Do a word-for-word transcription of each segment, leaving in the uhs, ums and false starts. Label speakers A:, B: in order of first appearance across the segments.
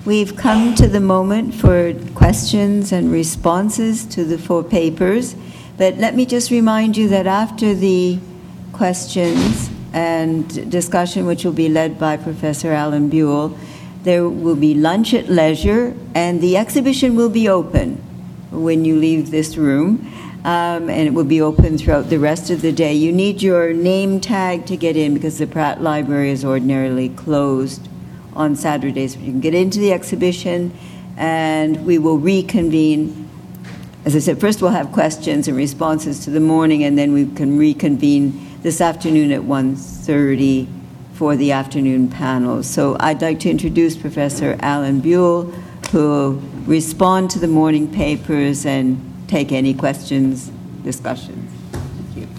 A: we've come to the moment for questions and responses to the four papers. But let me just remind you that after the questions and discussion, which will be led by Professor Alan Buell, there will be lunch at leisure, and the exhibition will be open when you leave this room, um, and it will be open throughout the rest of the day. You need your name tag to get in because the Pratt Library is ordinarily closed on Saturdays. You can get into the exhibition, and we will reconvene. As I said, first we'll have questions and responses to the morning, and then we can reconvene this afternoon at one thirty for the afternoon panel. So I'd like to introduce Professor Alan Buell, who will respond to the morning papers and take any questions, discussions. Thank you.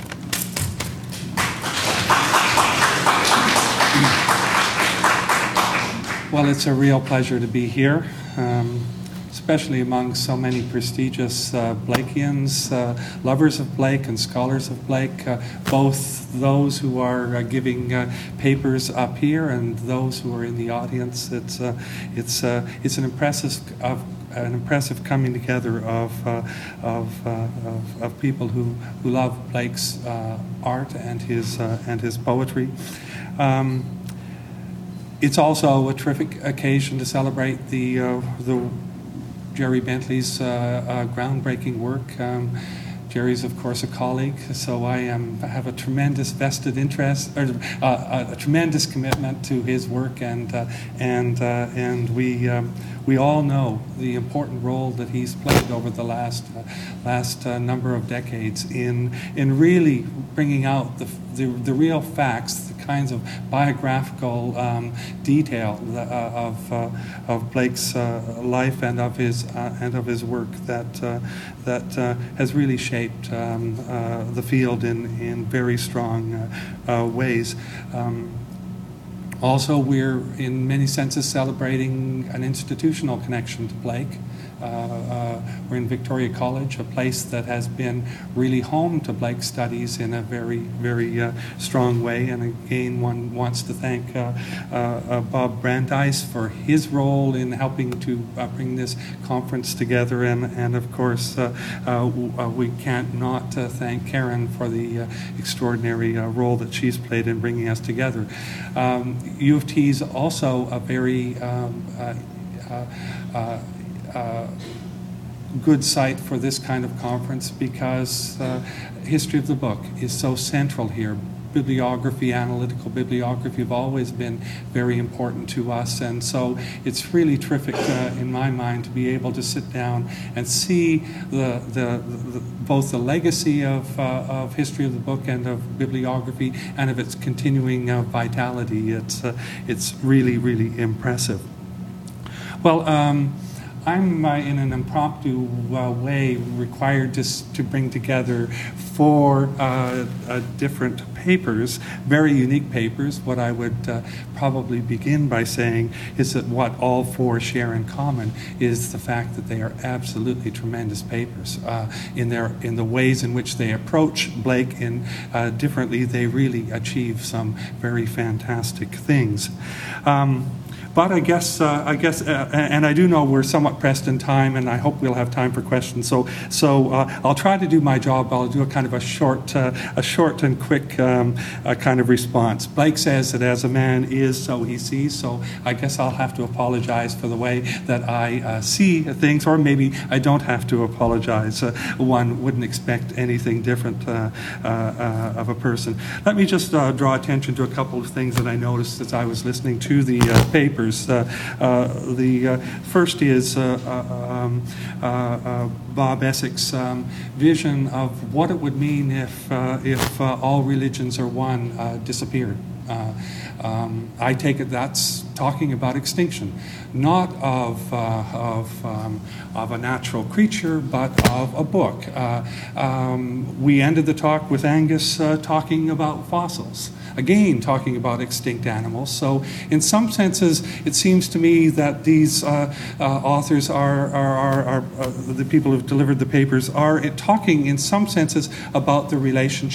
B: Well, it's a real pleasure to be here. Um, especially among so many prestigious uh, Blakeans, uh, lovers of Blake and scholars of Blake, uh, both those who are uh, giving uh, papers up here and those who are in the audience. It's uh, it's uh, it's an impressive of an impressive coming together of uh, of, uh, of of people who who love Blake's uh, art and his uh, and his poetry. Um, it's also a terrific occasion to celebrate the uh, the Jerry Bentley's uh, uh, groundbreaking work. Um, Jerry's, of course, a colleague, so I am have a tremendous vested interest, or uh, a, a tremendous commitment to his work, and uh, and uh, and we um, we all know the important role that he's played over the last uh, last uh, number of decades in in really bringing out the the, the real facts, the kinds of biographical um, detail uh, of uh, of Blake's uh, life and of his uh, and of his work that uh, that uh, has really shaped um, uh, the field in in very strong uh, uh, ways. Um, Also, we're in many senses celebrating an institutional connection to Blake. Uh, uh, we're in Victoria College, a place that has been really home to Blake studies in a very, very uh, strong way. And again, one wants to thank uh, uh, uh, Bob Brandeis for his role in helping to uh, bring this conference together. And, and of course, uh, uh, we can't not uh, thank Karen for the uh, extraordinary uh, role that she's played in bringing us together. Um, U of T is also a very um, uh, uh, uh, uh, good site for this kind of conference because uh, history of the book is so central here. Bibliography, analytical bibliography have always been very important to us, and so it's really terrific uh, in my mind to be able to sit down and see the, the, the both the legacy of, uh, of history of the book and of bibliography and of its continuing uh, vitality. It's, uh, it's really, really impressive. Well, um, I'm uh, in an impromptu uh, way required to, to bring together four uh, uh, different papers, very unique papers. What I would uh, probably begin by saying is that what all four share in common is the fact that they are absolutely tremendous papers. Uh, in their in the ways in which they approach Blake in uh, differently, they really achieve some very fantastic things. Um, But I guess, uh, I guess, uh, and I do know we're somewhat pressed in time, and I hope we'll have time for questions. So, so uh, I'll try to do my job. I'll do a kind of a short, uh, a short and quick um, uh, kind of response. Blake says that as a man is, so he sees. So I guess I'll have to apologize for the way that I uh, see things, or maybe I don't have to apologize. Uh, one wouldn't expect anything different uh, uh, uh, of a person. Let me just uh, draw attention to a couple of things that I noticed as I was listening to the uh, paper. Uh, uh, the uh, first is uh, uh, um, uh, uh, Bob Essex's um, vision of what it would mean if uh, if uh, all religions are one uh, disappeared. Uh, um, I take it that's talking about extinction, not of uh, of um, of a natural creature, but of a book. Uh, um, we ended the talk with Angus uh, talking about fossils. Again, talking about extinct animals. So in some senses, it seems to me that these uh, uh, authors are, are, are, are uh, the people who've delivered the papers, are talking in some senses about the relationship between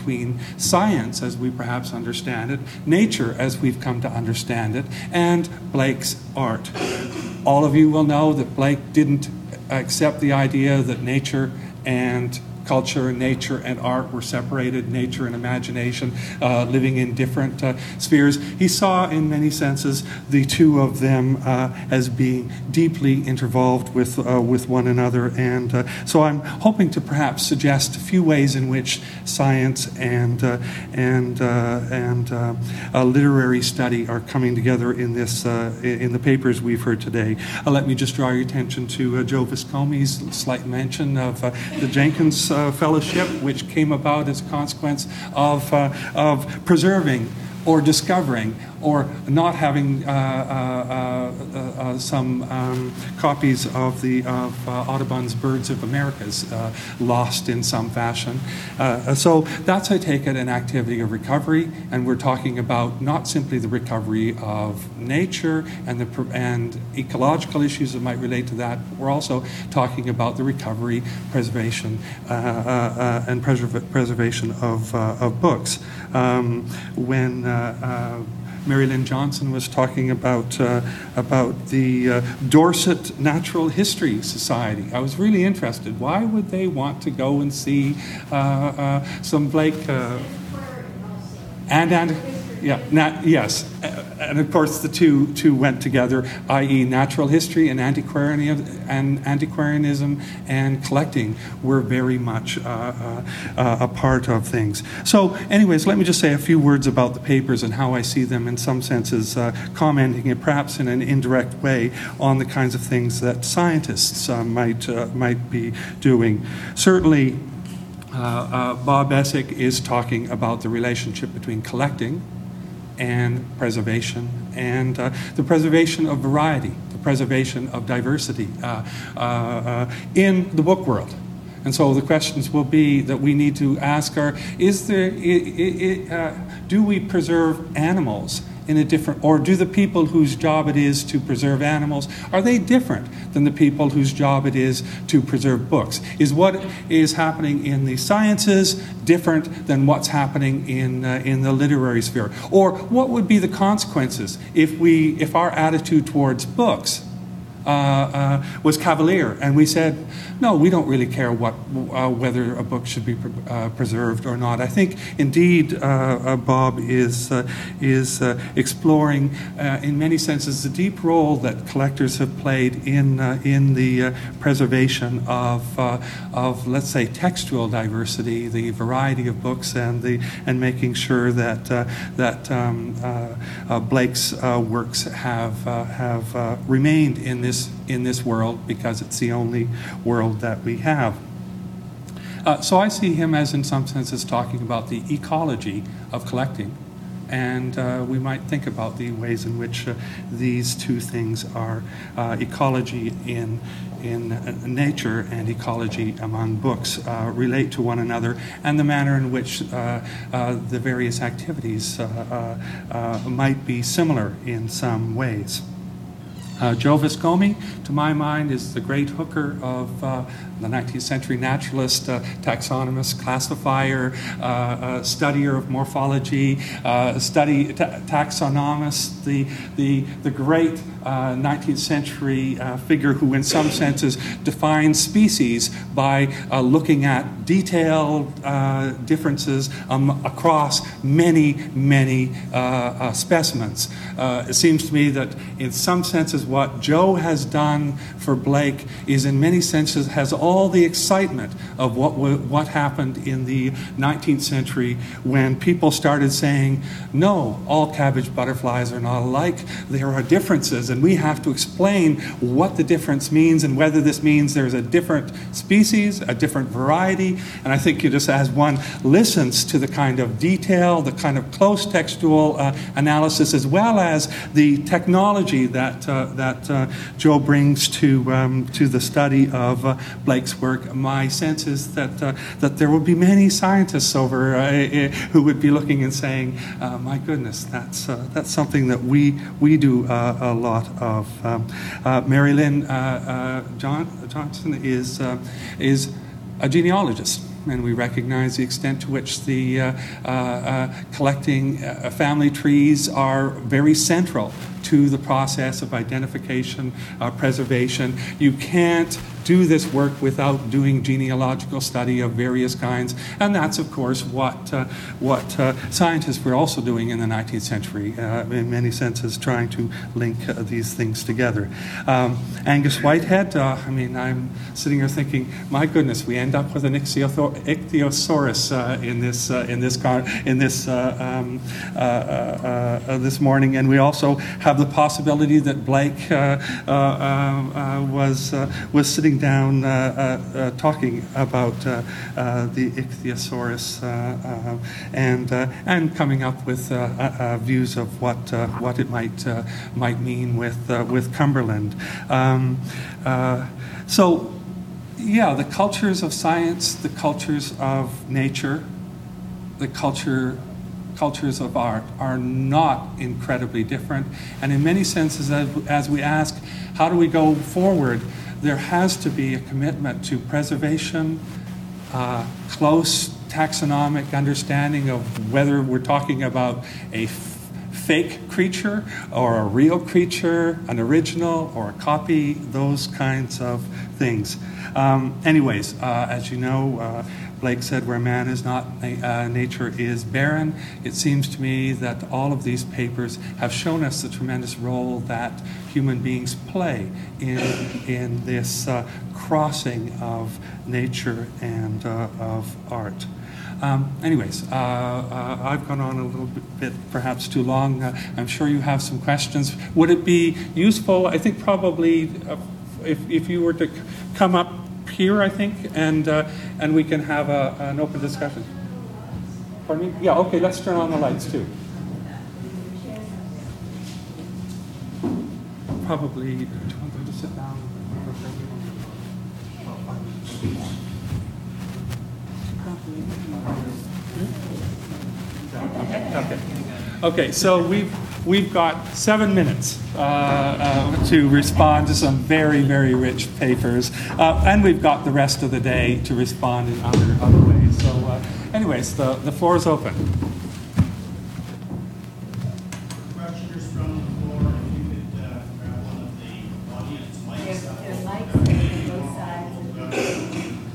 B: between science, as we perhaps understand it, nature, as we've come to understand it, and Blake's art. All of you will know that Blake didn't accept the idea that nature and culture, nature and art were separated, nature and imagination uh, living in different uh, spheres. He saw, in many senses, the two of them uh, as being deeply intervolved with, uh, with one another. And uh, so I'm hoping to perhaps suggest a few ways in which science and, uh, and, uh, and uh, uh, literary study are coming together in, this, uh, in the papers we've heard today. Uh, let me just draw your attention to uh, Joe Viscomi's slight mention of uh, the Jenkins uh, Fellowship, which came about as a consequence of, uh, of preserving or discovering or not having uh, uh, uh, uh, some um, copies of the of uh, Audubon's Birds of Americas uh, lost in some fashion. Uh, so that's, I take it, an activity of recovery, and we're talking about not simply the recovery of nature and the and ecological issues that might relate to that, but we're also talking about the recovery, preservation, uh, uh, uh, and preserv preservation of uh, of books. Um, when uh, uh, Mary Lynn Johnson was talking about uh, about the uh, Dorset Natural History Society. I was really interested. Why would they want to go and see uh, uh, some Blake uh, and and yeah, nat yes, and of course the two two went together, that is, natural history and antiquarianism and antiquarianism and collecting were very much uh, uh, uh, a part of things. So, anyways, let me just say a few words about the papers and how I see them, in some senses, uh, commenting it perhaps in an indirect way on the kinds of things that scientists uh, might uh, might be doing. Certainly, uh, uh, Bob Essick is talking about the relationship between collecting and preservation, and uh, the preservation of variety, the preservation of diversity uh, uh, uh, in the book world. And so the questions will be that we need to ask are, is there, I, I, uh, do we preserve animals in a different, or do the people whose job it is to preserve animals, are they different than the people whose job it is to preserve books? Is what is happening in the sciences different than what's happening in, uh, in the literary sphere? Or what would be the consequences if, we, if our attitude towards books Uh, uh, was cavalier, and we said, no, we don't really care what, uh, whether a book should be pre uh, preserved or not. I think, indeed, uh, uh, Bob is, uh, is uh, exploring, uh, in many senses, the deep role that collectors have played in, uh, in the uh, preservation of, uh, of, let's say, textual diversity, the variety of books, and, the, and making sure that, uh, that um, uh, uh, Blake's uh, works have, uh, have uh, remained in this in this world, because it's the only world that we have. Uh, so I see him as, in some senses, talking about the ecology of collecting, and uh, we might think about the ways in which uh, these two things are uh, ecology in in uh, nature and ecology among books uh, relate to one another, and the manner in which uh, uh, the various activities uh, uh, uh, might be similar in some ways. Uh, Joe Viscomi, to my mind, is the great hooker of uh, the nineteenth century naturalist, uh, taxonomist, classifier, uh, uh, studier of morphology, uh, study ta taxonomist, the, the, the great uh, nineteenth century uh, figure who, in some senses, defines species by uh, looking at detailed uh, differences um, across many, many uh, uh, specimens. Uh, it seems to me that, in some senses, what Joe has done for Blake is, in many senses, has all the excitement of what what happened in the nineteenth century, when people started saying, no, all cabbage butterflies are not alike. There are differences, and we have to explain what the difference means, and whether this means there's a different species, a different variety. And I think you just, as one listens to the kind of detail, the kind of close textual uh, analysis, as well as the technology that uh, that uh, Joe brings to um, to the study of uh, Blake's work, my sense is that uh, that there will be many scientists over uh, who would be looking and saying, uh, "My goodness, that's uh, that's something that we we do uh, a lot of." Um, uh, Mary Lynn uh, uh, John, Johnson is uh, is a genealogist. and we recognize the extent to which the uh, uh, uh, collecting uh, family trees are very central to the process of identification, uh, preservation. You can't do this work without doing genealogical study of various kinds, and that's of course what uh, what uh, scientists were also doing in the nineteenth century, uh, in many senses trying to link uh, these things together. Um, Angus Whitehead, uh, I mean, I'm sitting here thinking, my goodness, we end up with an ichthyotho- ichthyosaurus uh, in this uh, in this car- in this uh, um, uh, uh, uh, this morning, and we also have the possibility that Blake uh, uh, uh, was uh, was sitting down uh, uh, uh, talking about uh, uh, the ichthyosaurus uh, uh, and uh, and coming up with uh, uh, views of what uh, what it might uh, might mean with uh, with Cumberland. Um, uh, so, yeah, the cultures of science, the cultures of nature, the culture. cultures of art are not incredibly different, and in many senses, as, as we ask, how do we go forward, there has to be a commitment to preservation, uh, close taxonomic understanding of whether we're talking about a f- fake creature or a real creature, an original or a copy, those kinds of things. Um, anyways, uh, as you know, uh, Blake said, where man is not, uh, nature is barren. It seems to me that all of these papers have shown us the tremendous role that human beings play in, in this uh, crossing of nature and uh, of art. Um, anyways, uh, uh, I've gone on a little bit, bit perhaps too long. Uh, I'm sure you have some questions. Would it be useful, I think probably, uh, if, if you were to c- come up here, I think, and uh, and we can have a, an open discussion. Pardon me? Yeah, okay, let's turn on the lights too. Probably, do you want them to sit down? Okay, okay. Okay, so we've we've got seven minutes uh, uh, to respond to some very, very rich papers, uh, and we've got the rest of the day to respond in other other ways. So, uh, anyways, the the floor is open.
C: Questioners from the floor, if you could uh, grab one of the audience mics.
A: There's mics on both sides.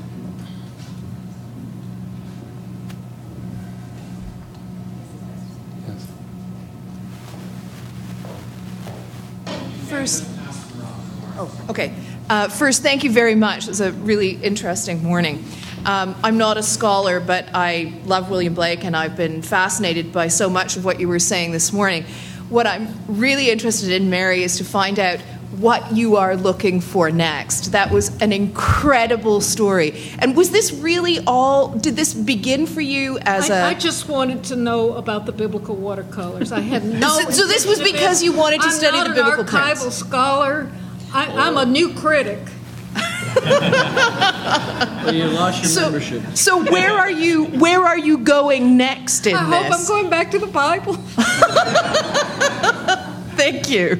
D: First, oh, okay. Uh, first, thank you very much. It was a really interesting morning. Um, I'm not a scholar, but I love William Blake, and I've been fascinated by so much of what you were saying this morning. What I'm really interested in, Mary, is to find out what you are looking for next. That was an incredible story. And was this really all, did this begin for you as
E: I,
D: a...
E: I just wanted to know about the biblical watercolors. I had no...
D: So- so this was because you wanted to study the biblical
E: I'm not an archival
D: prints.
E: scholar. I, I'm a new critic.
F: Well, you lost your
D: So,
F: membership.
D: so where are you, where are you going next in
E: I
D: this?
E: hope I'm going back to the Bible.
D: Thank you.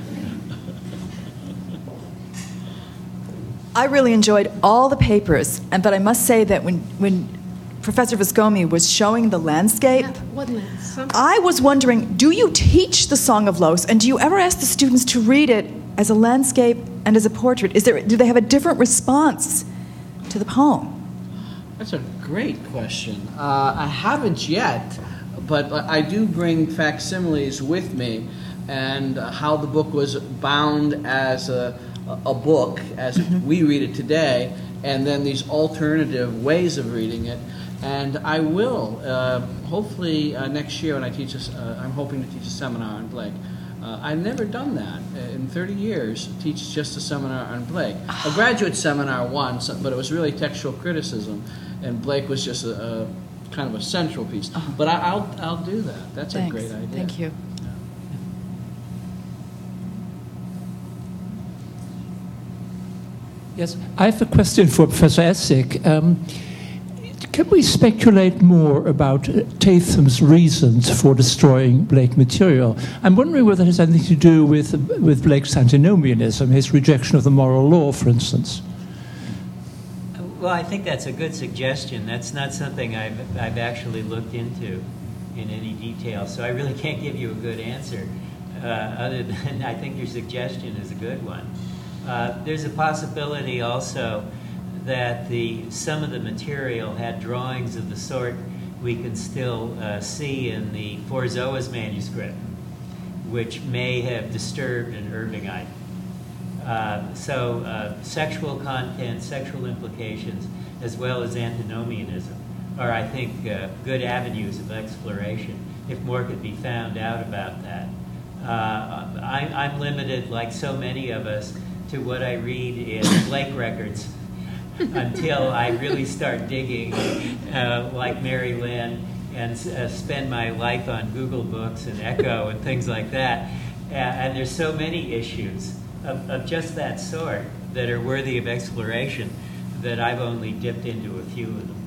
G: I really enjoyed all the papers, and but I must say that when, when Professor Viscomi was showing the landscape,
E: Wasn't it something?
G: I was wondering, do you teach the Song of Los, and do you ever ask the students to read it as a landscape and as a portrait? Is there, do they have a different response to the poem?
F: That's a great question. Uh, I haven't yet, but I do bring facsimiles with me, and uh, how the book was bound as a, a book, as we read it today, and then these alternative ways of reading it. And I will, uh, hopefully uh, next year when I teach, a, uh, I'm hoping to teach a seminar on Blake. Uh, I've never done that in thirty years, teach just a seminar on Blake. A graduate seminar once, but it was really textual criticism, and Blake was just a, a kind of a central piece.
G: Uh-huh.
F: But I, I'll, I'll do that. That's
G: Thanks.
F: a great idea.
G: Thank you.
H: Yes, I have a question for Professor Essig. Um, can we speculate more about uh, Tatham's reasons for destroying Blake material? I'm wondering whether it has anything to do with, with Blake's antinomianism, his rejection of the moral law, for instance.
I: Well, I think that's a good suggestion. That's not something I've, I've actually looked into in any detail, so I really can't give you a good answer, uh, other than I think your suggestion is a good one. Uh, there's a possibility also that the some of the material had drawings of the sort we can still uh, see in the Forzoas manuscript, which may have disturbed an Irvingite. Uh, so uh, sexual content, sexual implications, as well as antinomianism are, I think, uh, good avenues of exploration, if more could be found out about that. Uh, I, I'm limited, like so many of us, to what I read in Blake records until I really start digging, uh, like Mary Lynn, and uh, spend my life on Google Books and Echo and things like that. Uh, and there's so many issues Of, of just that sort that are worthy of exploration that I've only dipped into a few of them.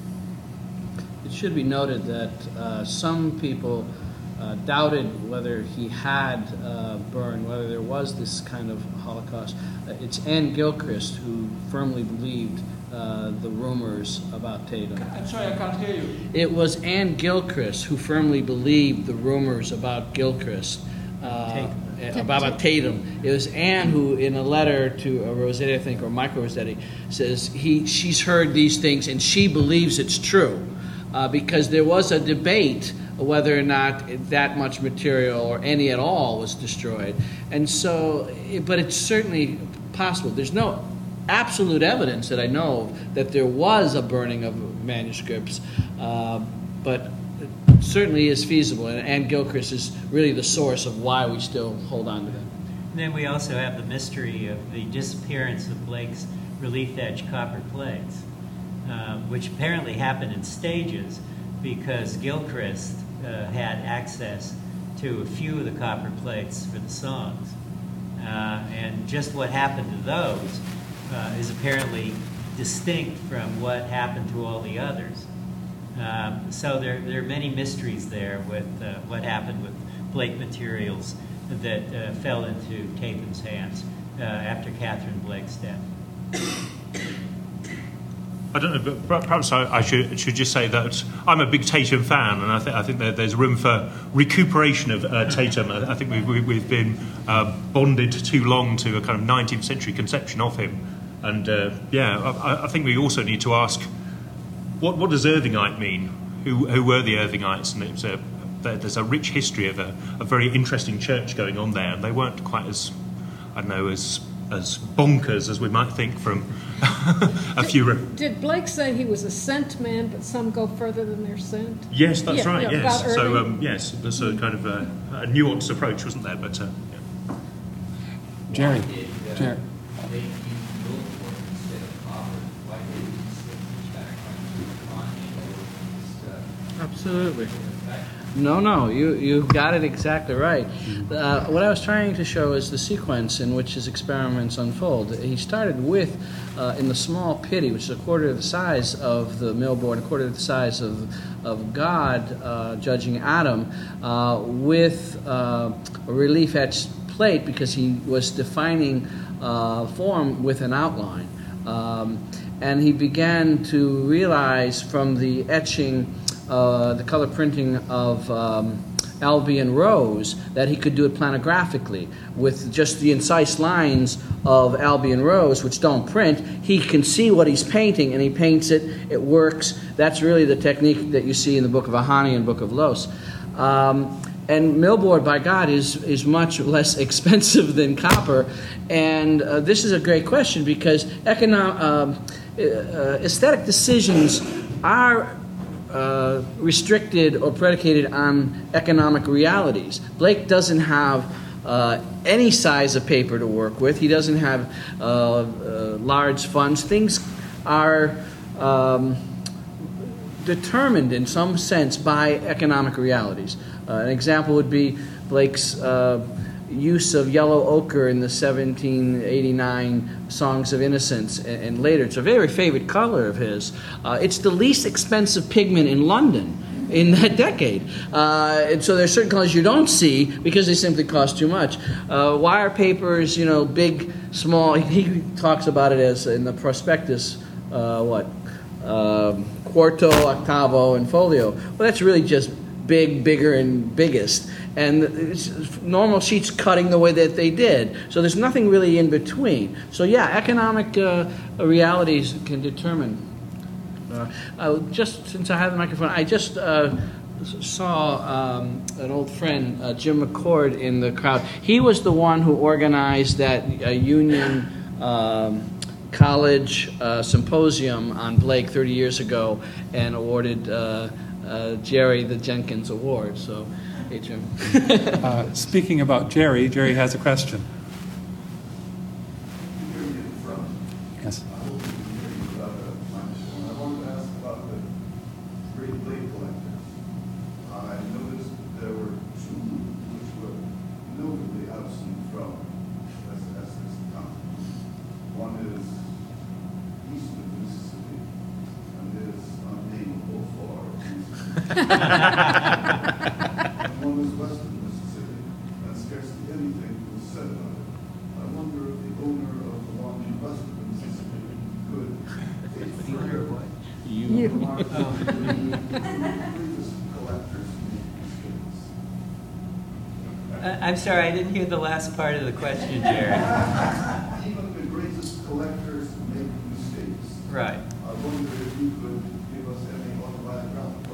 F: It should be noted that uh, some people uh, doubted whether he had uh, burned, whether there was this kind of Holocaust. Uh, it's Anne Gilchrist who firmly believed uh, the rumors about Tatum.
H: I'm sorry, I can't hear you.
F: It was Anne Gilchrist who firmly believed the rumors about Gilchrist. Uh, about Tatum. It was Anne who, in a letter to uh, Rossetti, I think, or Michael Rossetti, says he she's heard these things and she believes it's true, uh, because there was a debate whether or not that much material or any at all was destroyed. And so, but it's certainly possible. There's no absolute evidence that I know of that there was a burning of manuscripts, uh, but certainly is feasible, and Anne Gilchrist is really the source of why we still hold on to them.
I: And then we also have the mystery of the disappearance of Blake's relief-etched copper plates, uh, which apparently happened in stages because Gilchrist uh, had access to a few of the copper plates for the songs. Uh, and just what happened to those uh, is apparently distinct from what happened to all the others. Um, so there, there are many mysteries there with uh, what happened with Blake materials that uh, fell into Tatham's hands uh, after Catherine Blake's death.
J: I don't know, but perhaps I, I should, should just say that I'm a big Tatum fan, and I, th- I think that there's room for recuperation of uh, Tatum. I, I think we've, we've been uh, bonded too long to a kind of nineteenth century conception of him. And uh, yeah, I, I think we also need to ask, What, what does Irvingite mean? Who, who were the Irvingites? And it was a, there's a rich history of a, a very interesting church going on there, and they weren't quite as, I don't know, as as bonkers as we might think from a
E: did,
J: few.
E: Did Blake say he was a sent man, but some go further than they're sent?
J: Yes, that's
E: yeah,
J: right.
E: Yeah,
J: yes. So um, yes, there's a kind of a, a nuanced approach, wasn't there? But uh, yeah.
B: Jerry, Jerry.
F: Absolutely. No, no, you, you got it exactly right. Uh, what I was trying to show is the sequence in which his experiments unfold. He started with, uh, in the small pitty, which is a quarter of the size of the millboard, a quarter of the size of, of God uh, judging Adam, uh, with uh, a relief-etched plate because he was defining uh, form with an outline. Um, and he began to realize from the etching Uh, the color printing of um, Albion Rose that he could do it planographically with just the incise lines of Albion Rose, which don't print. He can see what he's painting, and he paints it. It works. That's really the technique that you see in the Book of Ahani and Book of Los. Um, and millboard, by God, is is much less expensive than copper. And uh, this is a great question because econo- uh, uh, aesthetic decisions are Uh, restricted or predicated on economic realities. Blake doesn't have uh, any size of paper to work with. He doesn't have uh, uh, large funds. Things are um, determined in some sense by economic realities. Uh, an example would be Blake's uh, use of yellow ochre in the seventeen eighty-nine Songs of Innocence and, and later. It's a very favorite color of his. Uh, it's the least expensive pigment in London in that decade. Uh, and so there's certain colors you don't see because they simply cost too much. Uh, wire papers, you know, big, small. He talks about it as in the prospectus uh, what, um, quarto, octavo, and folio. Well, that's really just big, bigger, and biggest. And it's normal sheets cutting the way that they did. So there's nothing really in between. So yeah, economic uh, realities can determine. Uh, uh, just since I have the microphone, I just uh, saw um, an old friend, uh, Jim McCord, in the crowd. He was the one who organized that uh, Union um, College uh, symposium on Blake thirty years ago and awarded uh, uh, Jerry the Jenkins Award. So, hey, Jim.
B: uh, speaking about Jerry, Jerry has a question. Yes.
K: And one was Western Mississippi, and scarcely anything was said about it. I wonder if the owner of the one in Western Mississippi could take the owner of what? You. The greatest collectors make mistakes.
I: Uh, I'm sorry, I didn't hear the last part of the question, Jerry.
K: Even the greatest collectors make mistakes.
I: Right.
K: I wonder if you could give us any autobiographical.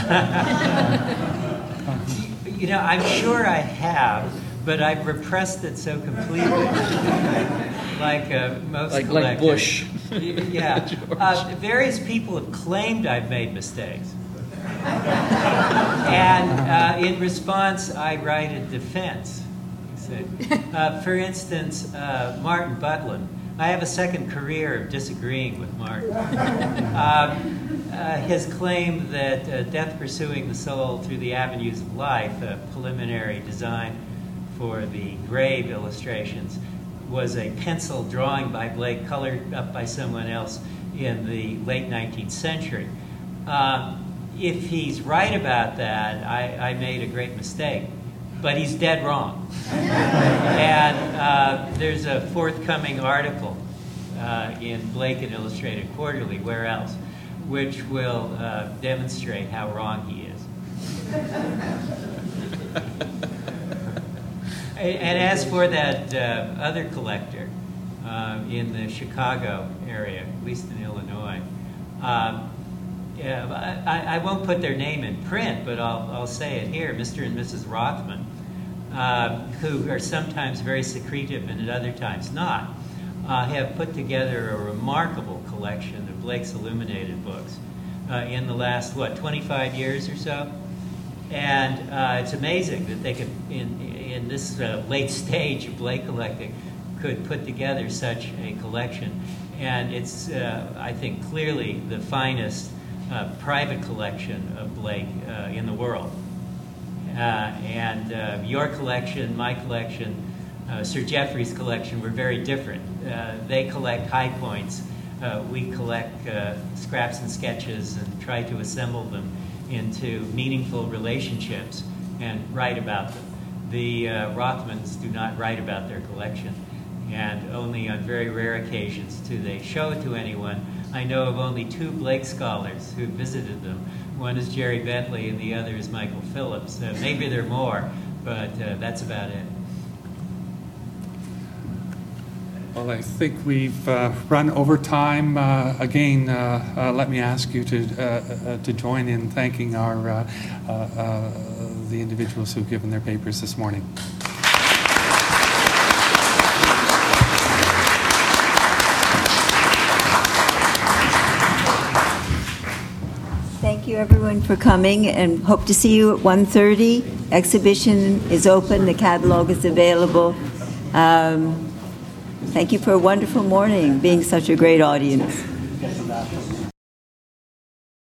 I: You know, I'm sure I have, but I've repressed it so completely. like uh, most
F: like,
I: collectors.
F: Like Bush.
I: Yeah. Uh, various people have claimed I've made mistakes. And uh, in response, I write a defense. Uh, for instance, uh, Martin Butlin. I have a second career of disagreeing with Martin. Um, Uh, his claim that uh, Death Pursuing the Soul Through the Avenues of Life, a preliminary design for the grave illustrations, was a pencil drawing by Blake colored up by someone else in the late nineteenth century. Uh, if he's right about that, I, I made a great mistake, but he's dead wrong. And uh, there's a forthcoming article uh, in Blake and Illustrated Quarterly, where else, which will uh, demonstrate how wrong he is. and, and as for that uh, other collector uh, in the Chicago area, at least in Illinois, um, yeah, I, I won't put their name in print, but I'll, I'll say it here, Mister and Missus Rothman, uh, who are sometimes very secretive and at other times not, uh, have put together a remarkable collection of Blake's illuminated books uh, in the last, what, twenty-five years or so? And uh, it's amazing that they could, in, in this uh, late stage of Blake collecting, could put together such a collection. And it's, uh, I think, clearly the finest uh, private collection of Blake uh, in the world. Uh, and uh, your collection, my collection, uh, Sir Geoffrey's collection were very different. Uh, they collect high points. Uh, we collect uh, scraps and sketches and try to assemble them into meaningful relationships and write about them. The uh, Rothmans do not write about their collection, and only on very rare occasions do they show it to anyone. I know of only two Blake scholars who visited them. One is Jerry Bentley and the other is Michael Phillips. Uh, maybe there are more, but uh, that's about it.
B: Well, I think we've uh, run over time. Uh, again, uh, uh, let me ask you to uh, uh, to join in thanking our uh, uh, uh, the individuals who've given their papers this morning.
A: Thank you, everyone, for coming, and hope to see you at one thirty. Exhibition is open. The catalog is available. Um, Thank you for a wonderful morning, being such a great audience.